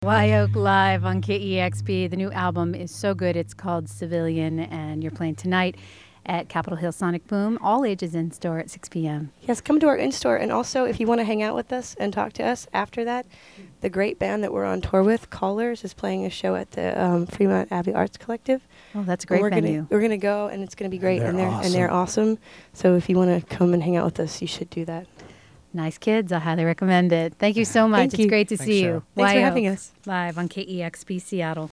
Wyoke live on KEXP. The new album is so good. It's called Civilian, and you're playing tonight at Capitol Hill Sonic Boom. All ages in store at 6 p.m. Yes, come to our in-store. And also, if you want to hang out with us and talk to us after that, the great band that we're on tour with, Callers, is playing a show at the Fremont Abbey Arts Collective. Oh, that's a great venue. We're gonna go, and it's gonna be great. They're awesome. And they're awesome. So if you want to come and hang out with us, you should do that. Nice kids. I highly recommend it. Thank you so much. Thank It's you. great to Thanks, see Cheryl. you. Thanks for Wyoke having us. live on KEXP Seattle.